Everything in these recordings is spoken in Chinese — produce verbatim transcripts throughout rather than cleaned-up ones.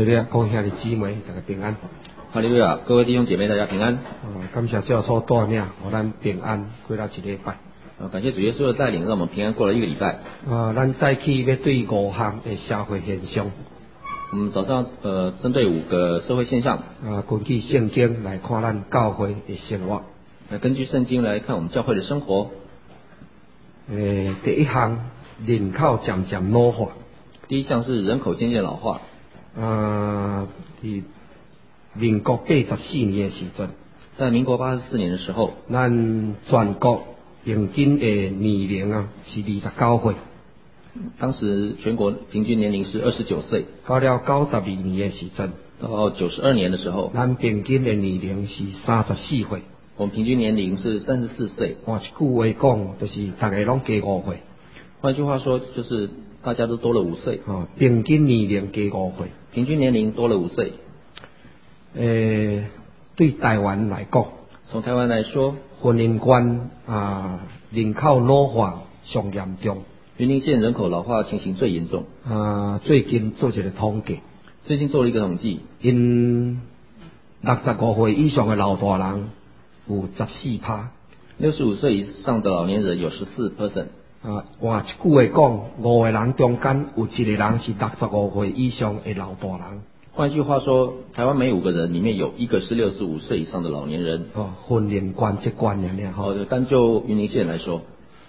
哈利路亚，各位兄弟姊妹，大家平安。 哈利路亚，各位弟兄姐妹，大家平安。 啊，感谢主所带领，让咱平安过了一礼拜。 啊，感谢主耶稣的带领，让我们平安过了一个礼拜。 啊，咱再起要对五项的社会现象。 我们早上呃，针对五个社会现象， 啊，根据圣经来看咱教会的生活。 那根据圣经来看我们教会的生活。 诶，第一项，人口渐渐老化。 第一项是人口渐渐老化。 啊，伫民国八十四年的时阵， 在民国八十四年的时候， 咱全国平均的年龄啊是二十九岁。 当时全国平均年龄是二十九岁。 到了九十二年的时阵， 到九十二年的时候， 咱平均的年龄是三十四岁。 我们平均年龄是三十四岁。 换一句话讲，就是大家拢加五岁。 换句话说，就是大家都多了五岁。 哦，平均年龄加五岁。 平均年龄多了五岁。 诶，对台湾来讲， 从台湾来说， 云林县啊人口老化上严重。 云林县人口老化情形最严重。 啊，最近做一个统计， 最近做了一个统计， 因六十五岁以上的老大人有十四趴， 六十五岁以上的老年人有十四 percent。 啊，换一句话讲，五个人中间有一个人是六十五岁以上的老大人。 换句话说，台湾每五个人里面有一个是六十五岁以上的老年人。 哦，云林县这观念呢？ 好的，单就云林县来说，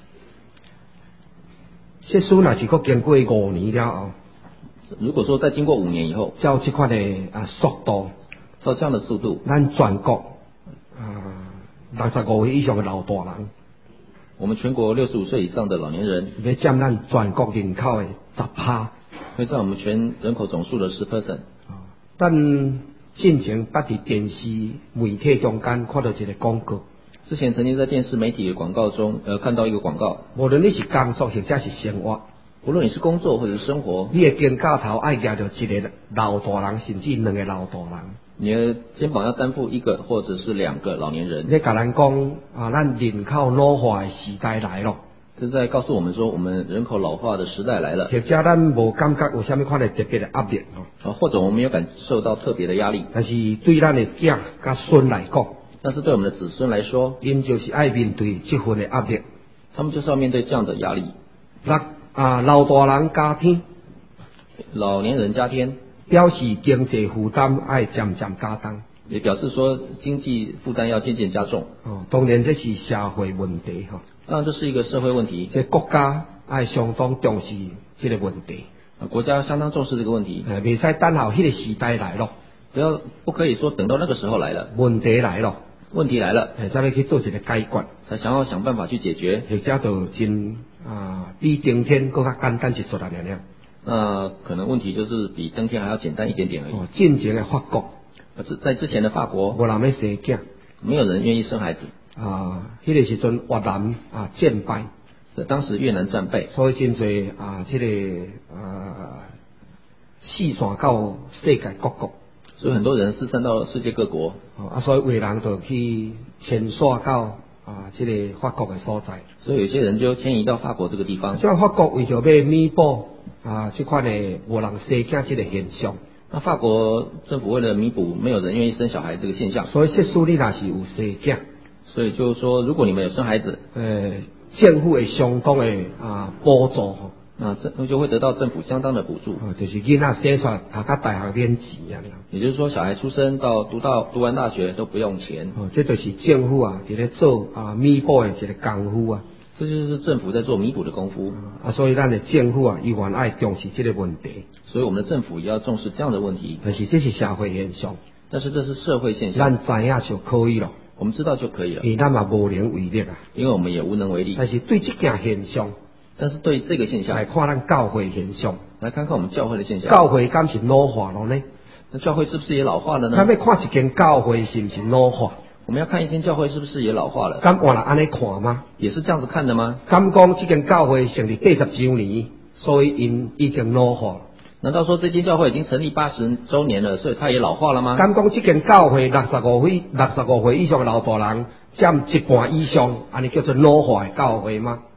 这书若是佫经过五年了后， 如果说再经过五年以后， 照这款的啊速度， 照这样的速度， 咱全国啊六十五岁以上的老大人， 我们全国六十五岁以上的老年人， 要占咱全国人口的十趴， 会占我们全人口总数的十 percent。 但进前捌伫电视媒体中间看到一个广告， 之前曾经在电视媒体的广告中，呃，看到一个广告， 无论你是工作或者是生活， 无论你是工作或者是生活， 你的肩胛头爱夹着一个老大人，甚至两个老大人。 你的肩膀要担负一个或者是两个老年人。 你甲咱讲啊，咱人口老化的时代来了。 这是在告诉我们说，我们人口老化的时代来了。 或者咱无感觉有啥物款的特别的压力哦， 啊，或者我们没有感受到特别的压力。 但是对咱的囝甲孙来讲， 但是对我们的子孙来说， 因就是爱面对这份的压力， 他们就是要面对这样的压力。 那啊，老大人加天， 老年人加天， 表示经济负担爱渐渐加重， 也表示说经济负担要渐渐加重。 哦，当然这是社会问题哈。 当然这是一个社会问题， 这国家爱相当重视这个问题。 啊，国家相当重视这个问题。 呃，未使等候迄个时代来咯， 不要不可以说等到那个时候来了， 问题来咯， 问题来了， 呃，才要去做一个解决， 才想要想办法去解决。 或者就真啊，比登天更加简单一撮啦，了了。 那可能问题就是比登天还要简单一点点而已。 哦，进前的法国， 而是在之前的法国， 无人要生囝， 没有人愿意生孩子。 啊，迄、那个时阵越南啊战败， 当时越南战败， 所以真侪啊，这个啊四散到世界各国， 所以很多人四散到世界各国。 啊，所以有人就去迁徙到啊这个法国的所在， 所以有些人就迁移到法国这个地方。 像法国为着要弥补啊这款的无人生囝这个现象， 那法国政府为了弥补没有人愿意生小孩这个现象， 所以即使你若是有生囝， 所以就是说，如果你们有生孩子， 呃，政府会相当的啊补助， 那政就会得到政府相当的补助， 啊，就是囡仔生出来读到大学免钱啊。 也就是说，小孩出生到读到读完大学都不用钱。 哦，这就是政府啊伫咧做啊弥补的一个功夫啊。 这就是政府在做弥补的功夫啊，所以咱的政府啊，依然爱重视这个问题。 所以我们的政府也要重视这样的问题。 但是这是社会现象， 但是这是社会现象， 咱知影就可以了。 我们知道就可以了， 因为咱嘛无能为力啊。 因为我们也无能为力。 但是对这件现象， 但是对这个现象来看咱教会现象， 来看看我们教会的现象。 教会敢是老化了呢？ 那教会是不是也老化了呢？ 咱要看一间教会是不是老化？ 我们要看一间教会是不是也老化了？ 敢换了安尼看吗？ 也是这样子看的吗？ 敢讲这间教会成立八十周年，所以因已经老化了？ 难道说这间教会已经成立八十周年了，所以它也老化了吗？ 敢讲这间教会六十五岁、六十五岁以上的老大人占一半以上，安尼叫做老化的教会吗？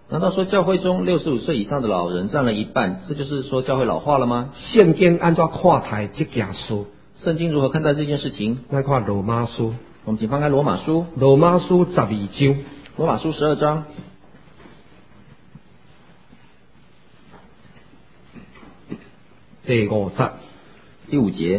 难道说教会中六十五岁以上的老人占了一半，这就是说教会老化了吗？ 圣经安怎看待这件事？ 圣经如何看待这件事情？ 咱看罗马书， 我们请翻开罗马书， 罗马书十二章， 罗马书十二章第五节， 第五节。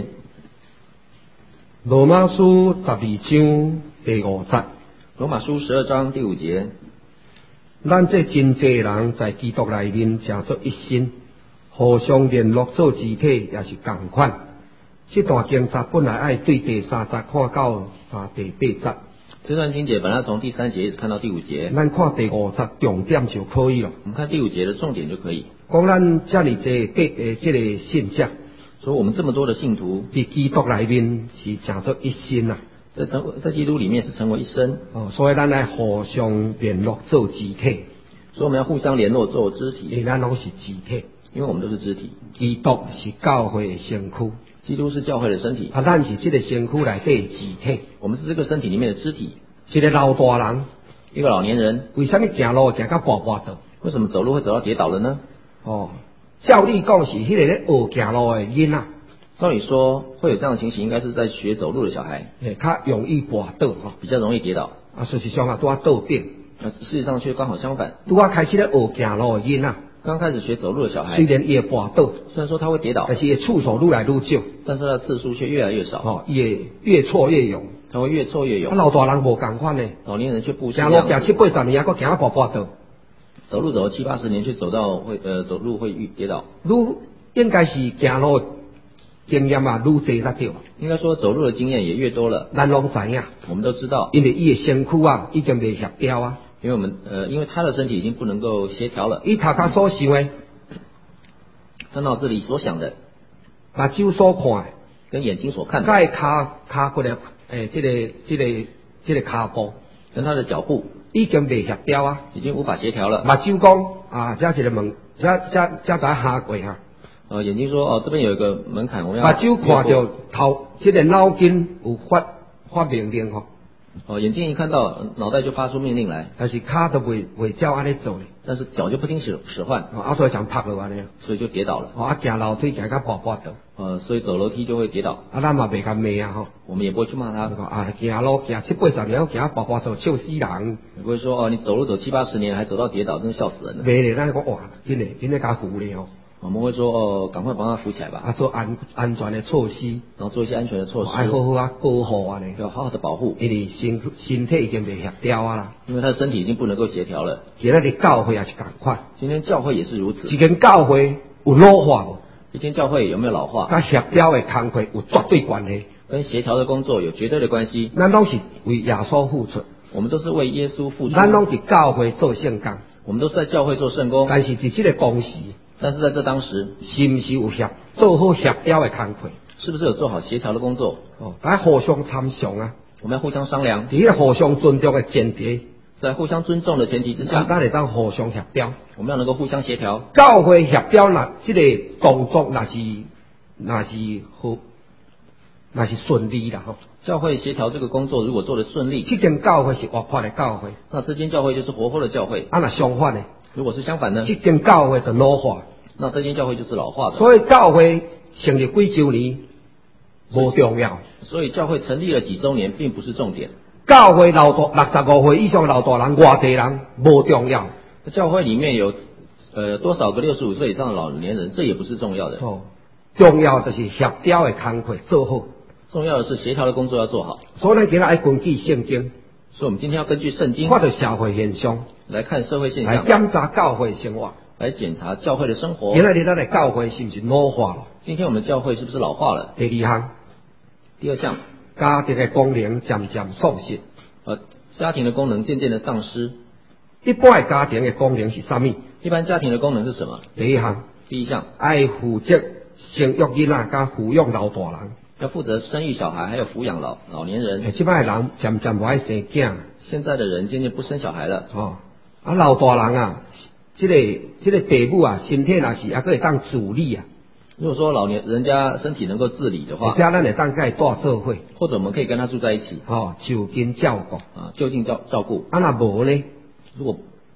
罗马书十二章第五节， 罗马书十二章第五节。 咱这真济人在基督内面成作一身，互相联络做肢体，也是同款。这段经节本来爱对第三节看到啊第八节。 这段经节本来从第三节一直看到第五节， 咱看第五节重点就可以了。 我们看第五节的重点就可以。 讲咱这里这个诶，这个信者， 所以我们这么多的信徒， 在基督内面是成作一身啊， 在成在基督里面是成为一身。 哦，所以咱来互相联络做肢体， 所以我们要互相联络做肢体， 因为咱拢是肢体， 因为我们都是肢体。 基督是教会的身躯， 基督是教会的身体， 啊，咱是这个身躯内底的肢体。 我们是这个身体里面的肢体。 一个老大人， 一个老年人， 为什么行路行到跋跋倒？ 为什么走路会走到跌倒了呢？ 哦，照理讲是迄个咧学行路的囡仔， 照理说会有这样的情形，应该是在学走路的小孩， 诶，较容易跋倒吼， 比较容易跌倒。 啊，事实上啊，拄啊倒顶， 那事实上却刚好相反， 拄啊开始咧学行路的囡仔， 刚开始学走路的小孩， 虽然伊会跋倒， 虽然说他会跌倒， 但是伊次数愈来愈少， 但是他的次数却越来越少， 哦，伊会越挫越勇。 他会越挫越勇。 啊，老大人无共款呢， 老年人却不是行路行七八十年，还佫行啊跋跋倒， 走路走了七八十年，却走到会呃走路会遇跌倒。 愈应该是行路经验啊愈侪才对。 应该说走路的经验也越多了， 咱拢知影， 我们都知道， 因为伊的身躯啊已经袂协调啊， 因为我们呃因为他的身体已经不能够协调了， 伊头壳所想的， 他脑子里所想的， 目睭所看的， 跟眼睛所看的， 甲伊骹骹骨的诶，这个这个这个骹步， 跟他的脚步已经袂协调啊。 已经无法协调了。 目睭讲啊，这一个门，这这这在下过哈。 呃，眼睛说哦，这边有一个门槛，我们目要睭看到头，这个脑筋有发发命令吼， 哦，眼睛一看到，脑袋就发出命令来， 但是骹都袂袂照安尼做咧， 但是脚就不听使使唤， 啊，所以就拍落安尼， 所以就跌倒了。 哦，啊，行楼梯行到跋跋倒， 呃，所以走楼梯就会跌倒， 啊，咱嘛袂甲骂啊吼， 我们也不会去骂他， 讲啊，行路行七八十年，行到跋跋倒，笑死人。 也不会说哦，你走路走七八十年还走到跌倒，真是笑死人了。 袂咧，咱讲哇，真诶，真诶甲扶咧吼， 我们会说哦，赶快帮他扶起来吧， 啊，做安安全诶措施， 然后做一些安全的措施， 爱好好啊保护啊咧， 要好好的保护， 因为身身体已经袂协调啊啦。 因为他的身体已经不能够协调了。 今仔日教会也是共款， 今天教会也是如此， 一间教会有老化无？ 一间教会有没有老化， 甲协调诶工课有绝对关系。 跟协调的工作有绝对的关系。 咱拢是为耶稣付出， 我们都是为耶稣付出， 咱拢伫教会做圣工， 我们都是在教会做圣工， 但是伫即个当时， 但是在这当时， 是毋是有协做好协调诶工课？ 是不是有做好协调的工作？ 哦，来互相参详啊！ 我们要互相商量， 伫迄个互相尊重诶前提， 在互相尊重的前提之咱下， 咱会当互相协调。 我们要能够互相协调。 教会协调若即个动作若是若是好，若是顺利啦吼。 教会协调这个工作如果做得顺利， 即间教会是活泼诶教会， 那这间教会就是活泼的教会。 啊，若相反诶， 如果是相反呢？ 即间教会就老化。 那这间教会就是老化的。 所以教会成立几周年无重要， 所以教会成立了几周年并不是重点。 教会老大六十五岁以上的老大人偌济人无重要。 教会里面有呃多少个六十五岁以上的老年人，这也不是重要的。 哦，重要就是协调的工作做好。 重要的是协调的工作要做好。 所以咱今日爱根据圣经， 所以我们今天要根据圣经看到社会现象， 来看社会现来象， 检查教会生活。 来检查教会的生活。 今日咱的教会是不是老化了？ 今天我们的教会是不是老化了？ 第二项， 第二项， 家庭的功能渐渐丧失。 呃，家庭的功能渐渐的丧失。 一般的家庭的功能是啥物？ 一般家庭的功能是什么？ 第一项， 第一项， 爱负责生育囡仔，甲抚养老大人。 要负责生育小孩，还有抚养老老年人。 即摆人渐渐无爱生囝， 现在的人渐渐不生小孩了。 哦，啊老大人啊，即、这个即、这个父母啊，身体若是还佫会当自理啊。 如果说老年人家身体能够自理的话， 或者咱会当甲伊带做伙， 或者我们可以跟他住在一起， 哦，就近照顾。 啊，就近照照顾。 啊若无呢？ 如果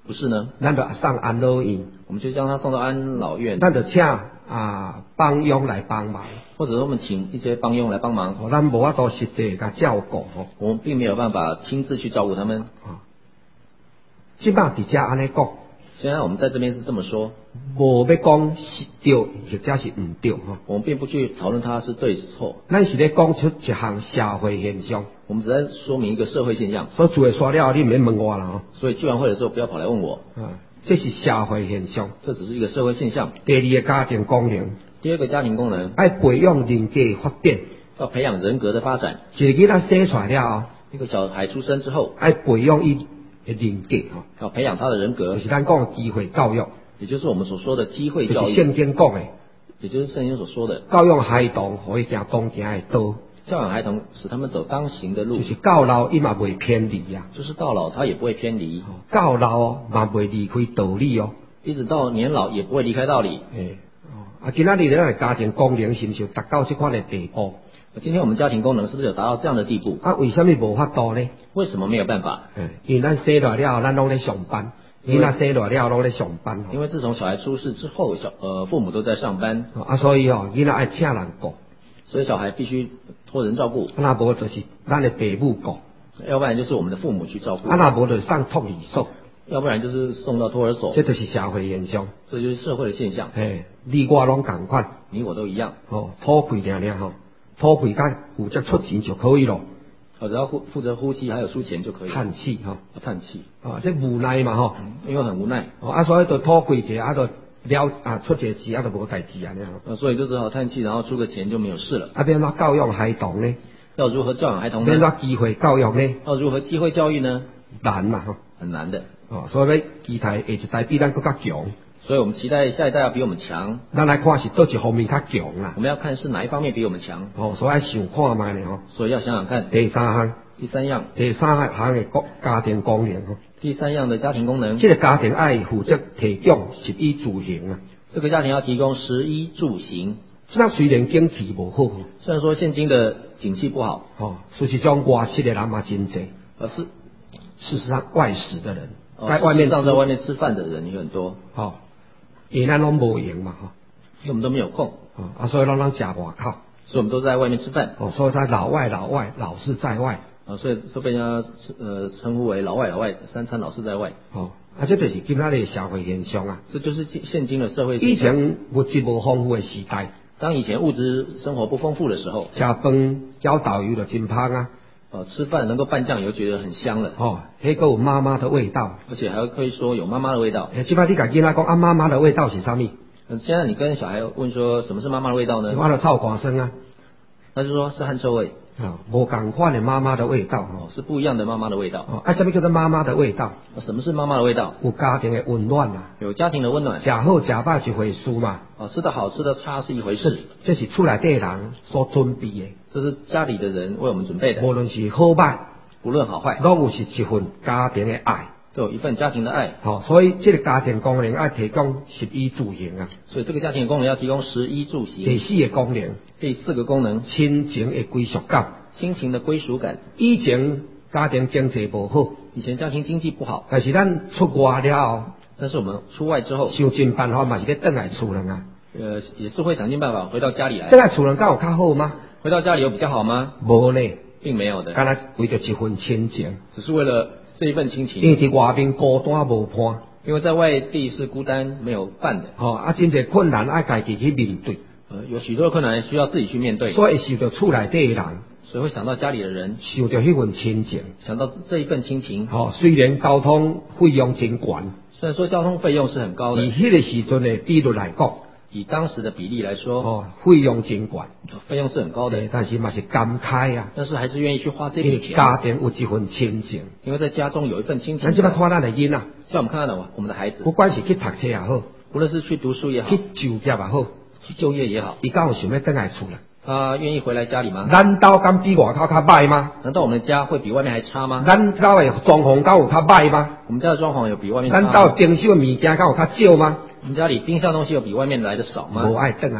不是呢？ 咱就送安老院， 我们就将他送到安老院， 咱就请啊帮佣来帮忙， 或者我们请一些帮佣来帮忙。 哦，咱无法度实际甲照顾哦。 我们并没有办法亲自去照顾他们。 啊，即摆伫遮安尼讲。 虽然我们在这边是这么说， 无要讲是对或者是唔对吼， 我们并不去讨论它是对是错， 咱是咧讲出一项社会现象。 我们只在说明一个社会现象。 所以做诶刷了，你唔免问我啦吼。 所以聚完会的时候不要跑来问我。 啊，这是社会现象， 这只是一个社会现象。 第二个家庭功能， 第二个家庭功能， 爱培养人格的发展， 要培养人格的发展。 一个囡仔生出来了后， 一个小孩出生之后， 爱培养伊的人格吼， 要培养他的人格， 就是咱讲的机会教育， 也就是我们所说的机会教育， 就是圣经讲的， 也就是圣经所说的教养孩童，可以行当行的道， 教养孩童，使他们走当行的路， 就是到老伊嘛袂偏离啊， 就是到老他也不会偏离， 到老嘛袂离开道理哦， 一直到年老也不会离开道理。 诶，哦，啊，今仔日咱的家庭功能是毋是有达到这款的地步？ 今天我们家庭功能是不是有达到这样的地步？ 啊，为什么无法度呢？ 为什么没有办法？ 诶，因为咱生来了，咱拢咧上班，囡仔生来了拢咧上班。 因为自从小孩出世之后，小呃父母都在上班， 啊，所以哦，囡仔爱请人顾， 所以小孩必须托人照顾。 啊，那无就是咱的父母顾， 要不然就是我们的父母去照顾。 啊，那无就是上托儿所， 要不然就是送到托儿所。 这就是社会现象， 这就是社会的现象。 诶，你我拢共款， 你我都一样。 哦，吐气尔尔吼，吐气甲负责出钱就可以咯。 哦，只要负负责呼吸还有出钱就可以。 叹气哈， 叹气啊，这无奈嘛吼， 因为很无奈。 哦，啊，所以就吐气者，啊，就了啊出一个钱，啊，就无代志啊， 呃，所以就只好叹气，然后出个钱就没有事了。 啊，变怎教育孩童呢？ 要如何教养孩童呢？ 变怎机会教育呢？ 要如何机会教育呢？ 难嘛吼， 很难的。 哦，所以要期待下一代比咱更加强。 所以我们期待下一代要比我们强。 咱来看是倒一方面较强啦。 我们要看是哪一方面比我们强。 哦，所以要想看卖呢吼。 所以要想想看。 第三项。 第三样。 第三项的国家庭功能吼。 第三样的家庭功能。 这个家庭爱负责提供食衣住行啊。 这个家庭要提供食衣住行。 那虽然经济无好， 虽然说现今的景气不好， 哦，事实上外食的人嘛真多， 而是事实上外食的人， 哦、 在外面上在外面吃饭的人也很多， 哦，因为咱拢无闲嘛，哈、哦， 我们都没有空， 哦，啊，所以让咱吃外口， 所以我们都在外面吃饭， 哦，所以在老外老外老是在外， 啊，所以就被人家呃称呼为老外老外，三餐老是在外， 哦，啊，这就是今仔日社会现象啊， 这就是现今的社会现象。 以前物质无丰富的时代。 当以前物质生活不丰富的时候， 吃饭浇导游就真香啊！ 哦，吃饭能够拌酱油，觉得很香了。 哦，那个有妈妈的味道， 而且还可以说有妈妈的味道。 诶，即摆你甲囡仔讲啊，妈妈的味道是啥物？ 现在你跟小孩问说什么是妈妈的味道呢？ 我就臭歌声啊， 他就说是汗臭味。 啊，无共款的妈妈的味道哦， 是不一样的妈妈的味道。 哦，啊，什么叫做妈妈的味道？ 什么是妈妈的味道？ 有家庭的温暖啊， 有家庭的温暖。 食好食歹一回事嘛。 哦，吃得好吃得差是一回事， 这是厝内底人所准备的， 这是家里的人为我们准备的。 无论是好歹， 不论好坏， 都有是一份家庭的爱。 都有一份家庭的爱。 好、哦，所以这个家庭功能要提供食衣住行啊。 所以这个家庭功能要提供食衣住行。 第四个功能， 第四个功能， 亲情的归属感。 亲情的归属感。 以前家庭经济不好， 以前家庭经济不好， 但是咱出外了， 但是我们出外之后， 想尽办法嘛是咧倒来厝人啊。 呃，也是会想尽办法回到家里来。 倒来厝人敢有较好吗？ 回到家里有比较好吗？ 无咧， 并没有的。 敢若为着一份亲情， 只是为了这一份亲情。 因为伫外面孤单无伴， 因为在外地是孤单没有伴的。 哦，啊，真侪困难爱家己去面对。 呃，有许多的困难需要自己去面对。 所以受到厝内底的人， 所以会想到家里的人， 受到迄份亲情， 想到这一份亲情。 哦，虽然交通费用真悬， 虽然说交通费用是很高的， 以迄个时阵的比率来讲， 以当时的比例来说， 哦，费用真悬， 费用是很高的， 但是嘛是感慨啊。 但是还是愿意去花这笔钱。 家庭有一份亲情， 因为在家中有一份亲情。 咱即摆看咱的囡仔， 像我们看到的我们的孩子， 不管是去读册也好， 无论是去读书也好， 去就业也好， 去就业也好， 伊敢有想要倒来厝啦？ 他愿意回来家里吗？ 咱家敢比外口较歹吗？ 难道我们的家会比外面还差吗？ 咱家的装潢敢有较歹吗？ 我们家的装潢有比外面差吗？ 咱家的冰箱的物件敢有较少吗？ 我们家里冰箱东西有比外面来的少吗？ 无爱倒来咧，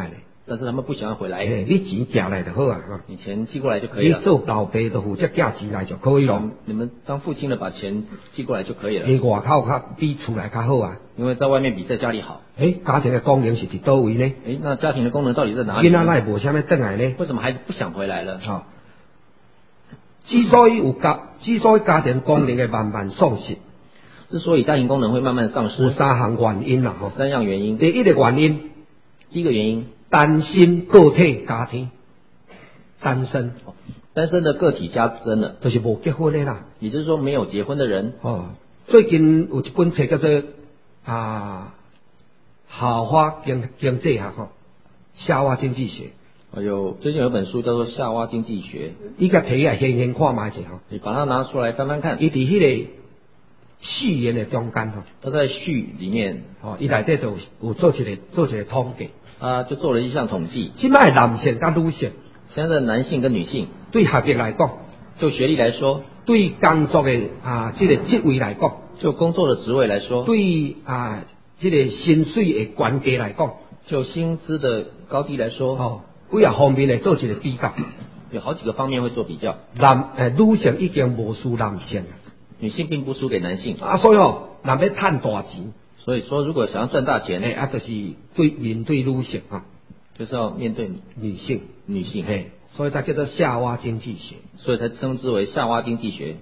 但是他们不想要回来。 哎，你钱寄来就好啊，哈。 你钱寄过来就可以了。 你做老爸就负责寄钱来就可以了。 你们当父亲的把钱寄过来就可以了。 喺外口较比厝内较好啊。 因为在外面比在家里好。 哎，家庭的功能是伫倒位呢？ 哎，那家庭的功能到底在哪里？ 囡仔奈无啥物转来呢？ 为什么孩子不想回来了？ 哦，之所以有家，之所以家庭功能嘅慢慢丧失， 之所以家庭功能会慢慢丧失， 有三项原因啦，吼， 三样原因。 第一个原因， 第一个原因， 单身个体家庭，单身， 单身的个体加增了， 就是无结婚的啦。 也就是说，没有结婚的人。 哦，最近有一本册叫做啊，豪华经经济学吼，夏娃经济学。 有最近有一本书叫做《夏娃经济学》， 你甲摕起来轻轻看卖者吼， 你把它拿出来翻翻看。 伊伫迄个序言的中间吼， 他在序里面， 哦，伊内底就有做一个做一个统计， 啊，就做了一项统计。 即摆男性甲女性， 现在的男性跟女性， 对学历来讲， 就学历来说， 对工作的啊这个职位来讲， 就工作的职位来说， 对啊这个薪水的关系来讲， 就薪资的高低来说， 哦，几啊方面来做一个比较， 有好几个方面会做比较。 男诶女性已经无输男性， 女性并不输给男性啊，所以哦，若要赚大钱， 所以说如果想要赚大钱， 诶啊，就是对面对女性啊， 就是要面对女性， 女性， 嘿，所以才叫做夏娃经济学， 所以才称之为夏娃经济学。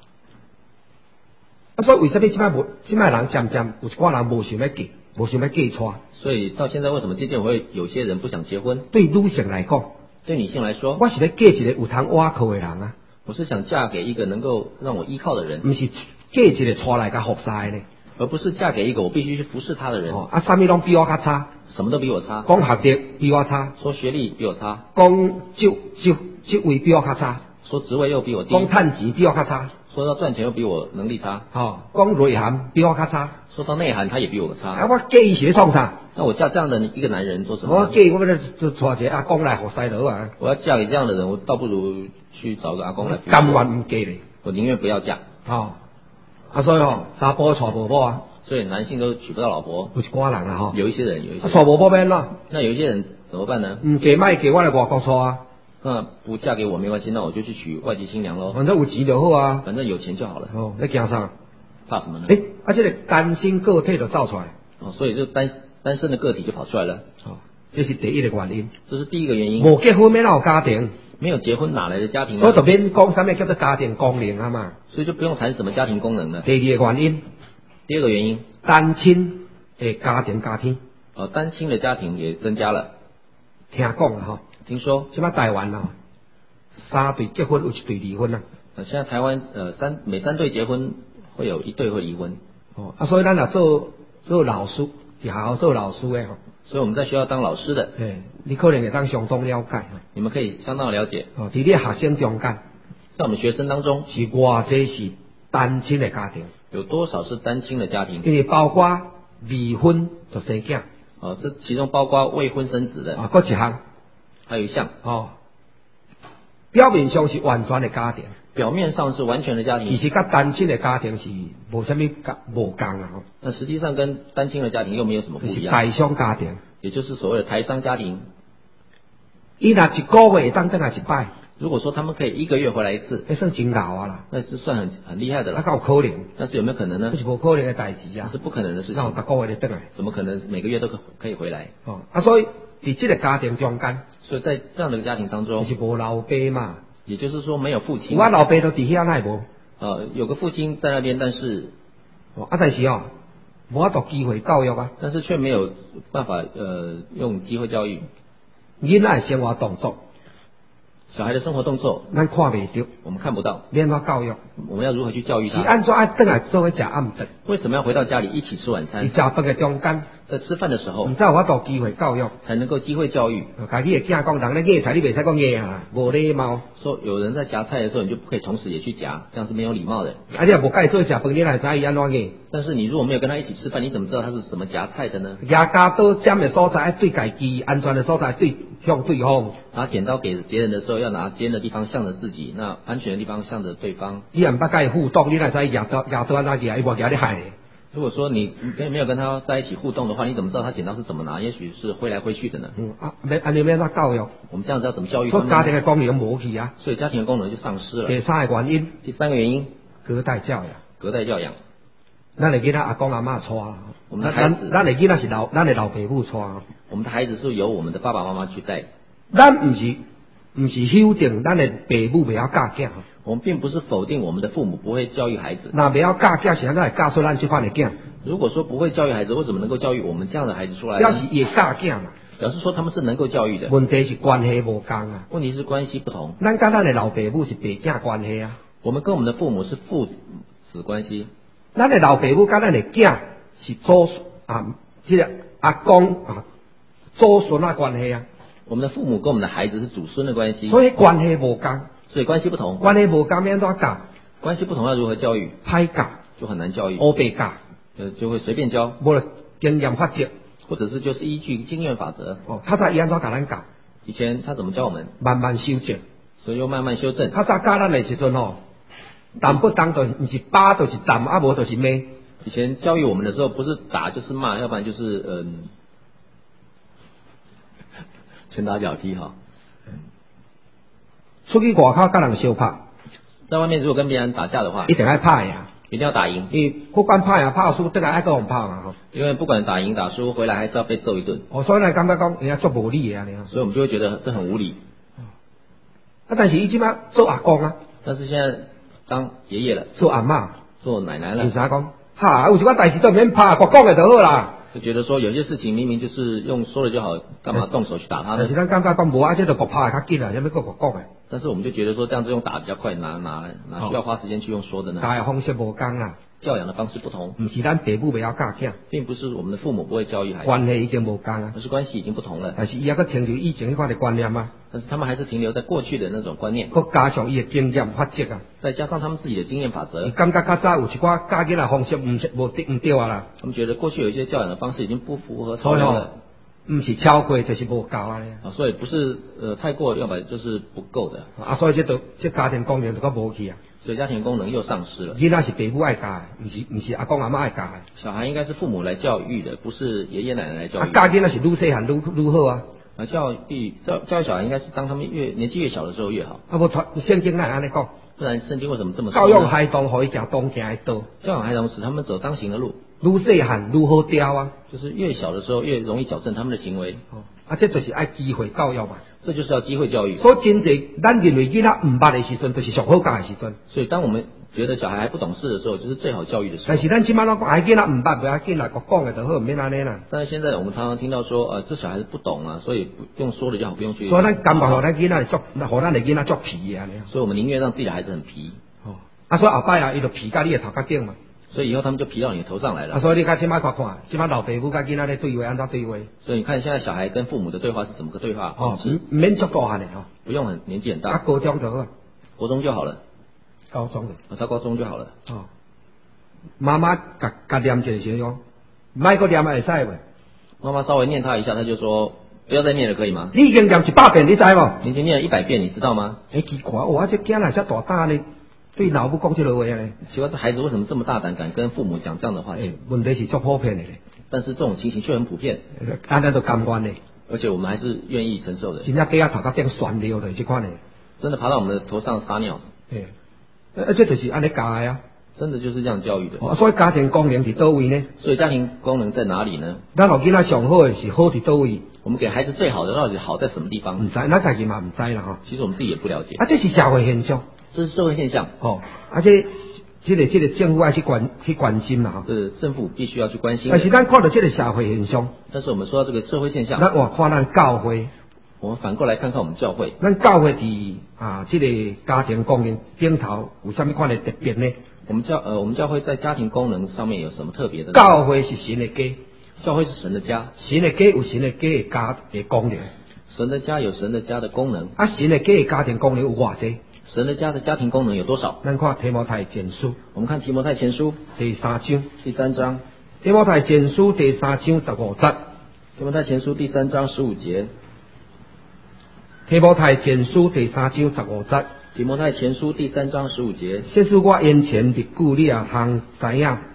啊，所以为什么即摆无即摆人渐渐有一寡人无想要结，无想要嫁娶？ 所以到现在为什么渐渐会有些人不想结婚？ 对女性来讲， 对女性来说， 我是要嫁一个有通倚靠的人啊， 我是想嫁给一个能够让我依靠的人， 不是嫁一个娶来甲服侍的呢。 而不是嫁给一个我必须去服侍他的人。 哦，啊，啥物拢比我较差， 什么都比我差， 讲学历比我差， 说学历比我差， 讲职职职位比我较差， 说职位又比我低， 讲趁钱比我较差， 说要赚钱又比我能力差， 哦，讲内涵比我较差， 说到内涵他也比我差。 啊，我嫁伊是咧创啥？ 那我嫁这样的一个男人做什么？ 我嫁我要就娶一个阿公来服侍就好啊。 我要嫁给这样的人，我倒不如去找个阿公来服侍。 甘愿唔嫁咧， 我宁愿不要嫁。 哦，啊，所以哦，查甫娶无某啊， 所以男性都娶不到老婆， 有一寡人啊，吼， 有一些人有一些啊，娶无某免啦， 那有一些人怎么办呢？ 唔嫁卖嫁我来外国娶啊， 那不嫁给我没关系，那我就去娶外籍新娘喽。 反正有钱就好啊。 反正有钱就好了。 哦，你惊啥？ 怕什么呢？ 诶、啊，这个单身个体就造出来。 哦，所以就单单身的个体就跑出来了。 哦，这是第一个原因。 这是第一个原因。 无结婚免哪有家庭？ 没有结婚哪来的家庭呢？ 所以就免讲啥物叫做家庭功能啊嘛。 所以就不用谈什么家庭功能了。 第二个原因， 第二个原因， 单亲的家庭家庭， 呃，单亲的家庭也增加了。 听讲啊吼， 听说即摆台湾啊，三对结婚有一对离婚啊。 呃，现在台湾呃三每三对结婚会有一对会离婚。 哦，啊，所以咱若做做老师，伫学校做老师的吼， 所以我们在学校当老师的， 诶，你可能会当相当了解。 你们可以相当了解。 哦，伫你学生中间， 在我们学生当中， 是偌济是单亲的家庭， 有多少是单亲的家庭？ 因为包括离婚就生囝。 哦，这其中包括未婚生子的。 啊，搁一项， 还有一项， 哦，表面上是完全的家庭， 表面上是完全的家庭， 其实甲单亲的家庭是无啥物无共啊，吼， 那实际上跟单亲的家庭又没有什么不就是一样， 台商家庭。 也就是所谓的台商家庭。 伊若一个月会当转来一摆， 如果说他们可以一个月回来一次， 迄算真老啊啦， 那是算很很厉害的那了。 敢有可能？ 但是有没有可能呢这？是无可能的代志啊， 那是不可能的事那有情。 逐个月就转来。 怎么可能每个月都可可以回来？ 哦，啊，所以伫即个家庭中间， 所以在这样的一个家庭当就中， 是无老爸嘛。 也就是说没有父亲有，啊，老爸都伫遐奈无， 呃，有个父亲在那边，但是哦，啊，但是哦，无法度机会教育啊， 但是却没有办法呃用机会教育囡仔的生活动作， 小孩的生活动作， 咱看袂着， 我们看不到， 免怎教育？ 我们要如何去教育是他？ 安怎爱转来做伙食暗顿？ 为什么要回到家里一起吃晚伫餐？ 食饭的中间， 在吃饭的时候毋才有法度机会教育。 才能够机会教育。 家己的囝讲，人咧夹菜，你袂使讲夹啊，无礼貌。 说有人在夹菜的时候，你就不可以同时也去夹，这样是没有礼貌的。 啊，你也无甲伊做食饭，你哪会知伊安怎夹？ 但是你如果没有跟他一起吃饭，你怎么知道他是怎么夹菜的呢？ 牙家刀尖的所在对家己，安全的所在对向对方。 拿剪刀给别人的时候，要拿尖的地方向着自己，那安全的地方向着对方。 你也毋捌甲伊互动，你哪会知牙刀牙刀安怎夹？伊无夹你害你。 如果说你跟没有跟他在一起互动的话，你怎么知道他剪刀是怎么拿？也许是挥来挥去的呢。 嗯啊，没安尼要怎教育？ 我们这样子要怎么教育他们？ 所以家庭的功能无去啊。 所以家庭的功能就丧失了。 第三个原因， 第三个原因， 隔代教养。 隔代教养。 咱的囡仔阿公阿嬷带啊， 我们的孩子， 咱的囡仔是老，咱的老爸母带啊。 我们的孩子是由我们的爸爸妈妈去带。 咱唔是唔是否定咱的爸母袂晓教囝。 我们并不是否定我们的父母不会教育孩子。 那袂晓教囝，是安怎会教出咱这款的囝？ 如果说不会教育孩子，为什么能够教育我们这样的孩子出来呢？ 表示也教囝嘛。 表示说他们是能够教育的。 问题是关系无共啊。 问题是关系不同。 咱跟咱的老爸母是爸囝关系啊。 我们跟我们的父母是父子关系。 咱的老爸母跟咱的囝是祖啊，这个阿公啊，祖孙啊关系啊。 我们的父母跟我们的孩子是祖孙的关系。 所以关系无共。 所以关系不同。 关系无共，要怎教？ 关系不同要如何教育？ 歹教就很难教育。 乌白教。 呃，就会随便教， 无经验法则， 或者是就是依据经验法则。 哦，他在伊安怎教咱教？ 以前他怎么教我们？ 慢慢修正， 所以又慢慢修正。 他在教咱的时阵哦，当不当就唔是打就是打，啊无就是骂。 以前教育我们的时候，不是打就是骂，要不然就是嗯，拳打脚踢哈。 出去外口跟人相拍， 在外面如果跟别人打架的话， 一定要拍呀。 一定要打赢， 伊不管拍呀拍输，等下还跟我们拍嘛吼。 因为不管打赢打输，回来还是要被揍一顿。 哦，所以呢，感觉讲人家做无理的啊， 所以我们就会觉得这很无理。 啊，但是伊即摆做阿公啊， 但是现在当爷爷了， 做阿嬷， 做奶奶了， 就啥讲？哈，有一寡代志都免拍，我讲的就好啦。 就觉得说有些事情明明就是用说了就好，干嘛动手去打他呢？ 但是咱感觉讲无啊，这个国拍较紧啊，什么个国讲的？ 但是我们就觉得说这样子用打比较快，哪哪哪需要花时间去用说的呢？ 教育方式无共啊， 教养的方式不同， 唔是咱爸母袂晓教囝， 并不是我们的父母不会教育孩子， 关系已经无共啊， 而是关系已经不同了。 但是伊还阁停留以前迄款的观念啊， 但是他们还是停留在过去的那种观念， 佮加上伊的经验法则啊， 再加上他们自己的经验法则， 伊感觉较早有一寡教囡仔方式唔无对唔对啊啦， 他们觉得过去有一些教养的方式已经不符合潮流了。 唔是超过就是无够啊！ 啊，所以不是呃太过，要不然就是不够的啊，所以这都这家庭功能都较无去啊， 所以家庭功能又丧失了。 囡仔是爸母爱教的，唔是唔是阿公阿嬷爱教的。 小孩应该是父母来教育的，不是爷爷奶奶来教育。 啊，教囡仔是愈细汉愈愈好啊。 啊，教育教教育小孩应该是当他们越年纪越小的时候越好。 啊，无传圣经哪安尼讲？ 不然圣经为什么这么说？ 教育孩童，可以行当行的道。 教养孩童使他们走当行的路。 愈细汉愈好调啊， 就是越小的时候越容易矫正他们的行为。 哦，啊，这就是爱机会教育嘛。 这就是要机会教育。 所以真济，咱认为囡仔唔捌的时阵，就是上好教的时阵。 所以当我们觉得小孩还不懂事的时候，就是最好教育的时候。 但是咱即摆拢讲，哎，囡仔唔捌，不要紧啦，我讲的就好，唔免安尼啦。 但是现在我们常常听到说，呃，这小孩子不懂啊，所以不用说了就好，不用去。 所以咱甘愿让咱囡仔作，让咱的囡仔作皮的安尼。 所以我们宁愿让自己的孩子很皮。 哦，啊，所以后摆啊，伊就皮到你的头壳顶嘛。 所以以后他们就皮到你的头上来了。 啊，所以你看即摆看看，即摆老爸母甲囡仔咧对话安怎对话？ 所以你看现在小孩跟父母的对话是怎么个对话？ 哦，唔免足大汉的哦， 不用很年纪很大。 啊，高中就好。 国中就好了。 高中的。 啊，到高中就好了。 哦。妈妈甲甲念一个时讲，卖个念会使袂？ 妈妈稍微念他一下，他就说不要再念了，可以吗？ 你已经念一百遍，你知无？ 你已经念了一百遍，你知道吗？ 哎，奇怪，我这囝仔遮大胆呢，对老母讲这个话呢？ 奇怪，这孩子为什么这么大胆，敢跟父母讲这样的话？ 哎，问题是足普遍的嘞。 但是这种情形却很普遍。 安尼都甘愿的。 而且我们还是愿意承受的。 真正鸡仔头壳顶旋尿的这款的。 真的爬到我们的头上撒尿。 哎，而这就是安尼教的啊。 真的就是这样教育的。 哦，所以家庭功能伫倒位呢？ 所以家庭功能在哪里呢？ 咱互囡仔上好的是好伫倒位？ 我们给孩子最好的到底好在什么地方？ 唔知，咱家己嘛唔知啦哈。 其实我们自己也不了解。 啊，这是社会现象。 这是社会现象。 哦，而且这个这个政府要去关去关心啦哈。 是政府必须要去关心。 但是咱看到这个社会现象。 但是我们说到这个社会现象。 咱话看咱教会。 我们反过来看看我们教会。 咱教会伫啊，这个家庭功能顶头有啥物款的特别呢？ 我们教呃，我们教会在家庭功能上面有什么特别的？ 教会是神的家， 教会是神的家， 神的家有神的家的家的功能， 神的家有神的家的功能。 啊，神的家的家庭功能有偌济？ 神的家的家庭功能有多少？ 咱看提摩太前书， 我们看提摩太前书第三章， 第三章， 提摩太前书第三章十五节， 提摩太前书第三章十五节， 提摩太前书第三章十五节。 提摩太前书第三章十五节， 这是我眼前的故你啊，行知影，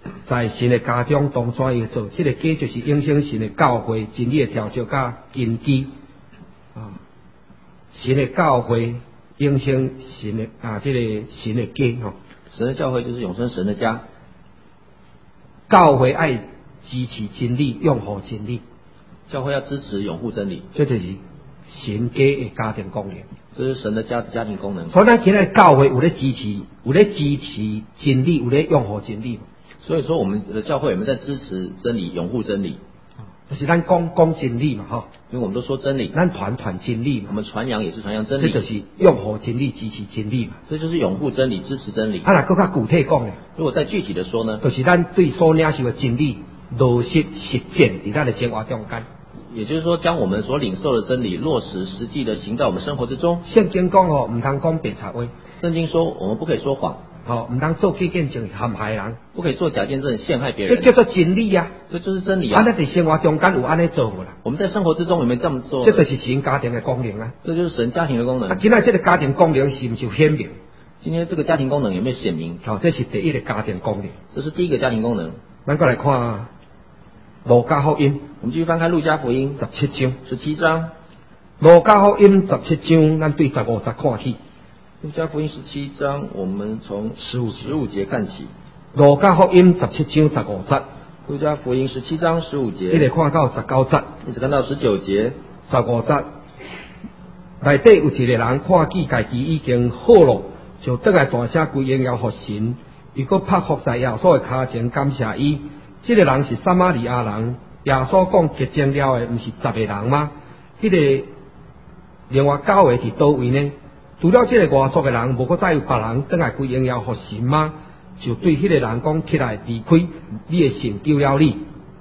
在神的家中当怎样做？这个家就是影响神的教会真理的调教甲根基啊，神的教会影响神的啊，这个神的家吼。 神的教会就是永生神的家， 教会爱支持真理，拥护真理。 教会要支持拥护真理， 这就是神家的家庭功能。 这是神的家家庭功能。 所以咱今日教会有咧支持，有咧支持真理，有咧拥护真理。 所以说，我们的教会我们在支持真理，拥护真理， 就是咱讲讲真理嘛，哈。 因为我们都说真理， 咱传传真理嘛， 我们传扬也是传扬真理， 这就是拥护真理，支持真理嘛。 这就是拥护真理，支持真理。 啊，那更加具体讲呢， 如果再具体的说呢， 就是咱对所领受的真理落实实践在咱的生活中间。 也就是说，将我们所领受的真理落实实际的行在我们生活之中。 圣经讲哦，唔通讲白贼话。 圣经说，我们不可以说谎， 哦，唔通做假见证陷害人， 不可以做假见证陷害别人。 这叫做真理啊！ 这就是真理啊！ 啊，咱在生活中间有安尼做无啦？ 我们在生活之中有没有这么做？ 这就是神家庭的功能啊！ 这就是神家庭的功能。 啊，今仔这个家庭功能是唔是有显明？ 今天这个家庭功能有没有显明？ 哦，这是第一个家庭功能。 这是第一个家庭功能。 咱过来看路加福音， 我们继续翻开路加福音十七章。 十七章， 路加福音十七章，咱对十五节看起。 路加福音十七章，我们从十五十五节看起。 路加福音十七章十五节。 路加福音十七章十五节， 一直看到十九节， 一直看到十九节。 十五节内底有一个人看见家己已经好了，就倒来大声归荣耀给神，伊搁拍伏在耶稣的脚前感谢伊。这个人是撒玛利亚人，耶稣讲洁净了的，不是十个人吗？迄、那个另外九个伫倒位呢？除了这个外族的人，无搁再有别人倒来归荣耀给神吗？就对迄个人讲起来离开，你的神救了你。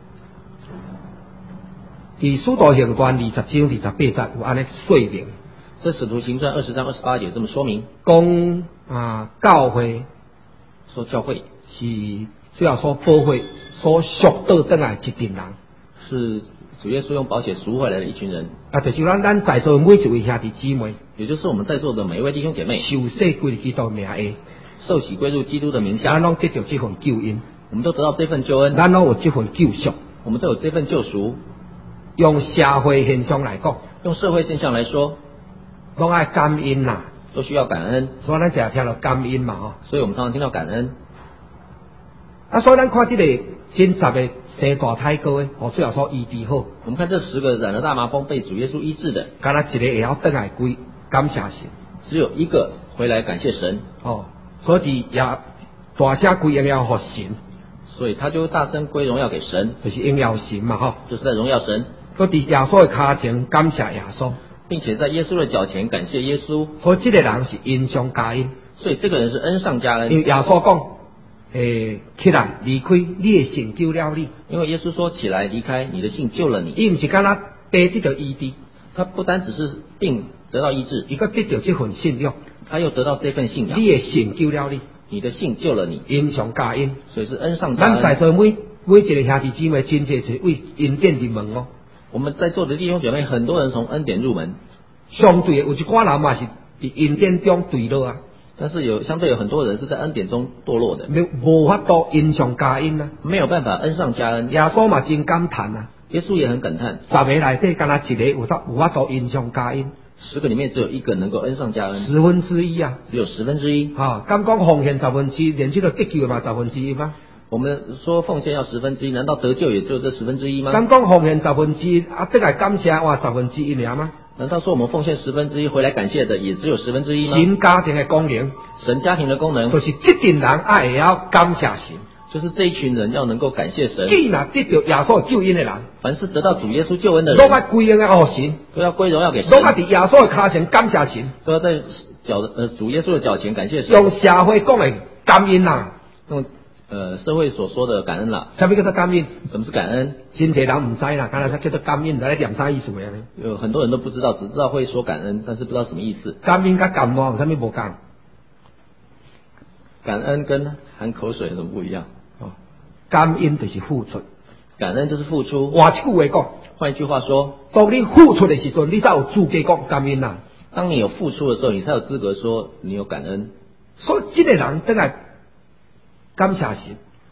伫使徒行传二十章二十八节有安尼说明。 这使徒行传二十章二十八节这么说明， 讲啊，教会说教会是主要所保会所赎倒倒来一群人， 是主耶稣用宝血赎回来的一群人。 啊，就是咱咱在座每一位兄弟姊妹， 也就是我们在座的每一位弟兄姐妹， 受洗归入基督名下， 受洗归入基督的名下， 咱拢得到这份救恩， 我们都得到这份救恩， 咱拢有这份救赎， 我们都有这份救赎。 用社会现象来讲， 用社会现象来说， 拢爱感恩啦， 都需要感恩， 所以咱常听到感恩嘛吼。 所以我们常常听到感恩。 啊，所以咱看这个真实的生大太哥的，哦，最后所医治好。 我们看这十个染了大麻风被主耶稣医治的， 敢若一个会晓倒来归感谢神， 只有一个回来感谢神。 哦，所以也大声归荣耀给神， 所以他就大声归荣耀给神， 就是荣耀神嘛吼。 就是在荣耀神。 搁伫耶稣的脚前感谢耶稣， 并且在耶稣的脚前感谢耶稣。 所以这个人是恩上加恩， 所以这个人是恩上加恩。 因为耶稣讲，诶，起来离开，你的信救了你。 因为耶稣说起来离开，你的信救了你。 伊毋是敢若病得到医治， 他不单只是病得到医治， 伊搁得到这份信仰， 他又得到这份信仰。 你的信救了你， 你的信救了你， 恩上加恩， 所以是恩上加恩。 咱在座每每一个兄弟姊妹，真侪是为恩典入门哦。 我们在座的弟兄姐妹，很多人从恩典入门， 相对的有一寡人嘛是伫恩典中坠落啊， 但是有相对有很多人是在恩典中堕落的， 没无法度恩上加恩啊。 没有办法恩上加恩。 耶稣嘛真感叹啊， 耶稣也很感叹， 十个内底敢若一个有法有法度恩上加恩， 十个里面只有一个能够恩上加恩， 十分之一啊， 只有十分之一。 哈，敢讲奉献十分之一，连这个得救嘛十分之一吗？ 我们说奉献要十分之一，难道得救也只有这十分之一吗？ 敢讲奉献十分之一，啊，得来感谢哇十分之一尔吗？ 难道说我们奉献十分之一回来感谢的也只有十分之一吗？ 神家庭的功能， 神家庭的功能， 就是这群人爱会晓感谢神， 就是这一群人要能够感谢神。 既然得到耶稣救恩的人， 凡是得到主耶稣救恩的人， 都要归荣耀给神， 都要归荣耀给神， 都要伫耶稣的脚前感谢神， 都要在脚呃主耶稣的脚前感谢神。 用社会讲的感恩啦， 用呃社会所说的感恩啦。 什么叫做感恩？ 什么是感恩？ 真侪人唔知啦，敢若叫做感恩，来念啥意思呀？ 有很多人都不知道，只知道会说感恩，但是不知道什么意思。 感恩跟感冒有啥物无共？ 感恩跟含口水有什么不一样？ 哦，感恩就是付出， 感恩就是付出。 换一句话讲， 换一句话说， 当你付出的时阵，你才有资格讲感恩啦。 当你有付出的时候，你才有资格说你有感恩。 所以这个人等来感谢神，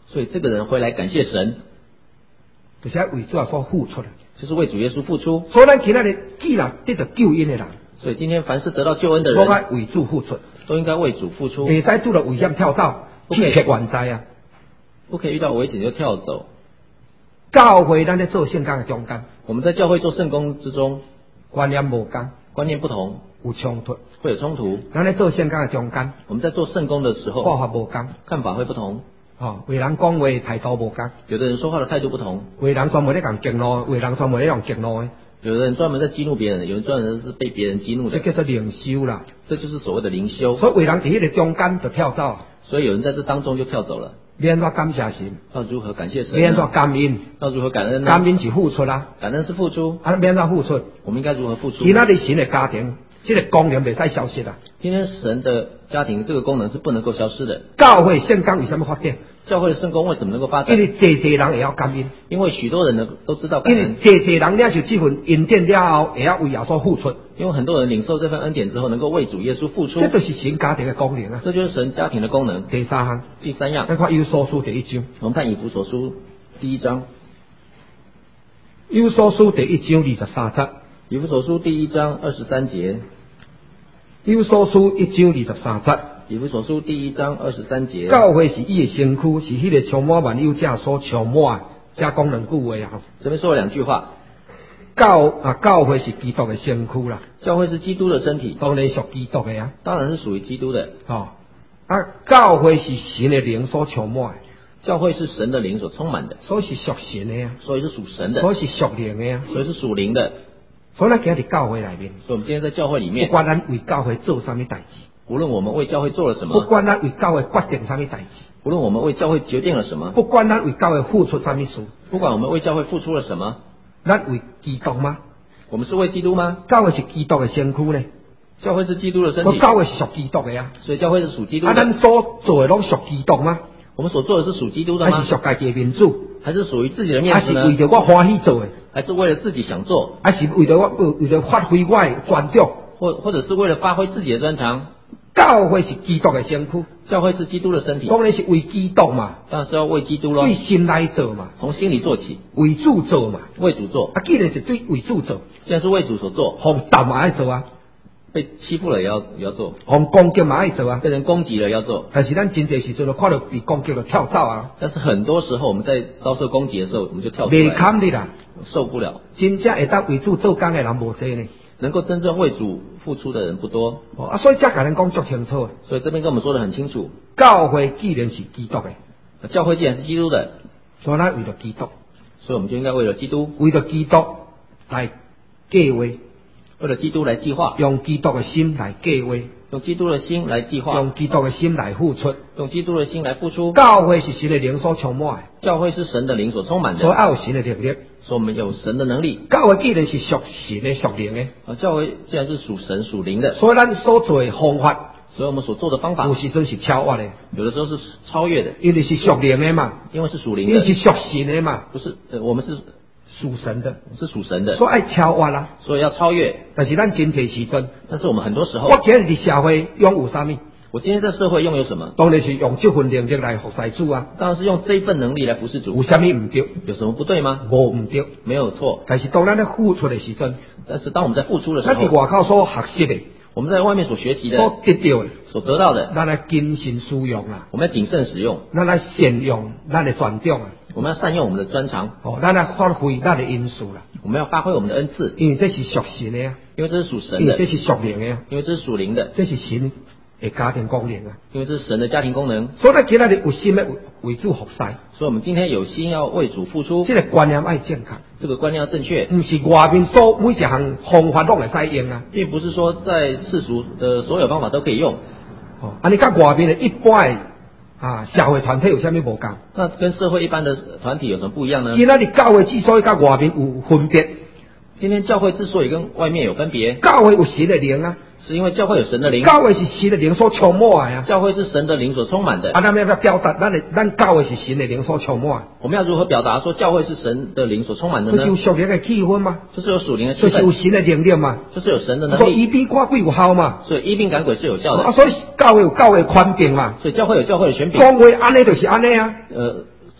所以这个人会来感谢神， 就是要为主要所付出的， 就是为主耶稣付出。 所以咱今日既然得到救恩的人， 所以今天凡是得到救恩的都人， 该为主付出， 都应该为主付出， 别再拄到危险跳蚤，去吃原灾啊！ 不可以遇到危险就跳走。 教会咱在做圣工的中间， 我们在教会做圣工之中， 观念无同， 观念不同， 有冲突， 会有冲突。 咱在做圣工的中间， 我们在做圣工的时候， 看法无同， 看法会不同。 哦，为人讲话态度无同， 有的人说话的态度不同， 为人专门咧讲激怒，为人专门咧用激怒的， 有的人专门在激怒别人，有人专门是被别人激怒的， 这叫做灵修啦。 这就是所谓的灵修。 所以为人伫迄个中间就跳走， 所以有人在这当中就跳走了。 免怎感谢神， 要如何感谢神？ 免怎感恩， 要如何感恩呢？ 感恩是付出啦， 感恩是付出， 啊，免怎付出？ 我们应该如何付出？ 今仔日神的家庭，这个功能袂使消失啦。 今天神的家庭这个功能是不能够消失的。 教会圣工为什么发展？ 教会的圣工为什么能够发展？ 因为济济人也要感恩， 因为许多人呢都知道感因为恩， 济济人领受这份恩典了后，也要为耶稣付出， 因为很多人领受这份恩典之后，能够为主耶稣付出， 这就是神家庭的功能啊。 这就是神家庭的功能。 第三项， 第三样， 咱看以弗所书第一章， 我们看以弗所书第一章， 以弗所书第一章二十三节， 以弗所书第一章二十三节， 以弗所书一章二十三节。 以弗所书第一章二十三节， 教会是伊的身躯，是迄个充满万有者所充满，这讲两句话啊。 这边说了两句话， 教啊，教会是基督的身躯啦， 教会是基督的身体， 当然属基督的啊。 当然是属于基督的。 哦，啊，教会是神的灵所充满的， 教会是神的灵所充满的， 所以是属神的啊， 所以是属神的， 所以是属灵的啊， 所以是属灵的。 所以咱今日教会内面， 所以我们今天在教会里不面， 管咱为教会做什么代志， 无论我们为教会做了什不么， 管咱为教会决定什么代志， 无论我们为教会决定了什么， 不管咱为教会付出什么事， 不管我们为教会付出了什么， 咱为基督吗？ 我们是为基督吗？ 教会是基督的身躯呢， 教会是基督的身我体， 教会是属基督的啊。 所以教会是属基督啊，咱的。 所做的拢属基督吗？ 我们所做的是属基督的吗还是？属家己的民主？ 还是属于自己的面子呢还是为？着我欢喜做的？ 还是为了自己想做， 还是为着我为为着发挥我的专长？ 或或者是为了发挥自己的专长？ 教会是基督的身躯， 教会是基督的身体， 当然是为基督嘛， 当然是要为基督咯为，心来做嘛， 从心里做起， 为主做嘛。 为主做。 啊，既然是对为主做， 既然是为主所做， 互打嘛爱做啊， 被欺负了也要也要做， 互攻击嘛爱做啊。 被人攻击了也要做。 但是咱真侪时阵就看到被攻击就跳走啊， 但是很多时候我们在遭受攻击的时候，我们就跳出未来， 堪的啦。 受不了。 真正会当为主做工的人无济呢。 能够真正为主付出的人不多， 哦啊，所以才甲咱讲足清楚的， 所以这边跟我们说的很清楚。 教会既然是基督的， 教会既然是基督的， 所以咱为了基督， 所以我们就应该为了基督， 为了基督来计划， 为了基督来计划， 用基督的心来计划， 用基督的心来计划， 用基督的心来付出。 用基督的心来付出。 教会是神的灵所充满的， 教会是神的灵所充满的， 所以要有神的力量。 所以我们有神的能力。 教会既然是属神的、属灵的， 啊，教会既然是属神属灵的， 所以咱所做的方法， 所以我们所做的方法有时阵是超越的， 有的时候是超越的， 因为是属灵的嘛， 因为是属灵的， 因为是属神的嘛， 不是呃我们是属神的， 是属神的， 所以爱超越啦。 所以要超越。 但是咱真侪时阵， 但是我们很多时候， 我今日伫社会拥有啥物？ 我今天在社会拥有什么？ 当然是用这份能力来服侍主啊。 当然是用这一份能力来服侍主。 有啥物唔对？ 有什么不对吗？ 无唔对。 没有错。 但是当咱咧付出的时阵， 但是当我们在付出的时咱伫候， 外口所学习的、 我们在外面所学习的、 所得到的， 所得到的， 咱来谨慎使用啦， 我们要谨慎使用， 咱来善用咱的专长啊， 我们要善用我们的专长， 哦，咱来发挥咱的因素啦， 我们要发挥我们的恩赐， 因为这是属神的啊， 因为这是属神的， 因为这是属灵的啊， 因为这是属灵的， 这是神的家庭功能啊， 因为这是神的家庭功能。 所以咱今日有心的为为主服侍， 所以我们今天有心要为主付出， 这个观念要健康， 这个观念要正确， 不是外面所每一项方法拢会使用啊。 并不是说在世俗的所有方法都可以用。 哦，啊，你甲外面的一般的啊社会团体有啥物无共？ 那跟社会一般的团体有什么不一样呢？ 今仔日教会之所以甲外面有分别， 今天教会之所以跟外面有分别， 教会有神的灵啊， 是因为教会有神的灵， 教会是神的灵所充满的啊。 教会是神的灵所充满的。 啊，咱要不要表达咱的咱教会是神的灵所充满的？ 我们要如何表达说教会是神的灵所充满的就是有呢？ 属灵的气氛嘛， 就是有属灵的气就是有氛， 神的能力嘛， 就是有神的能所以医力， 病赶鬼有效嘛。 所以医病赶鬼是有效啊， 的。 所以教会有教会的权柄嘛， 所以教会有教会的权柄， 讲话安尼就是安尼啊， 呃，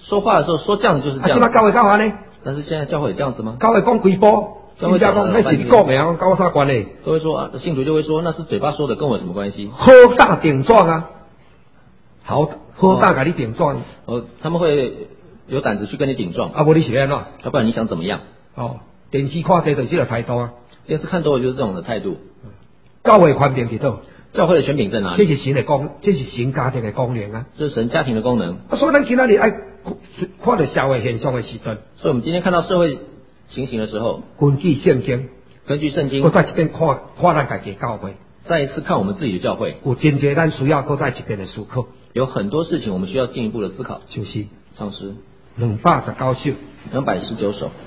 说话的时候说这样子就是这样。 啊，怎么教会教法呢？ 但是现在教会也这样子吗？ 教会讲几步， 教会讲那是你讲的啊，跟我啥关系？ 都会说啊，信徒就会说那是嘴巴说的，跟我有什么关系？ 好大顶撞啊！好好大给你顶撞。 哦，他们会有胆子去跟你顶撞。 啊，无你是安怎？ 要不然你想怎么样？ 哦，电视看这就是这个态度啊。 电视看多了就是这种的态度。 教会权柄伫倒？ 教会的权柄在哪里？ 这是神的功，这是神家庭的功能啊。 这是神家庭的功能。 啊，所以咱今仔日爱看到社会现象的时阵， 所以我们今天看到社会情形的时候， 根据圣经， 根据圣经， 我再一遍看看咱家己教会， 再一次看我们自己的教会， 有真济咱需要搁再一遍的思考。 有很多事情我们需要进一步的思考。 就是唱诗两百十九首， 两百十九首。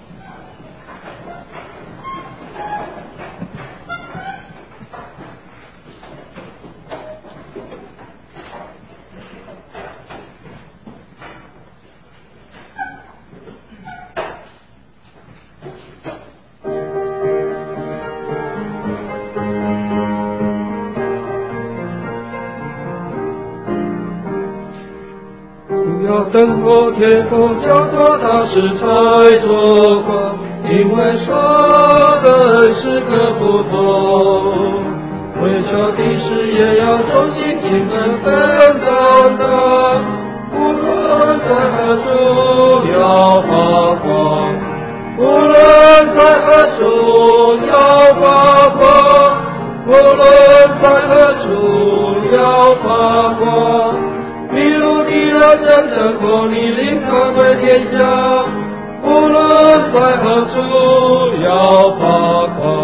等候天父交托大事才做光，因为说的恩是个不同，为求的事也要忠心尽本分担当，无论在何处要发光，无论在何处要发光，无论在何处要发光，迷路的人真正过你领传对天下，无论在何处要发光。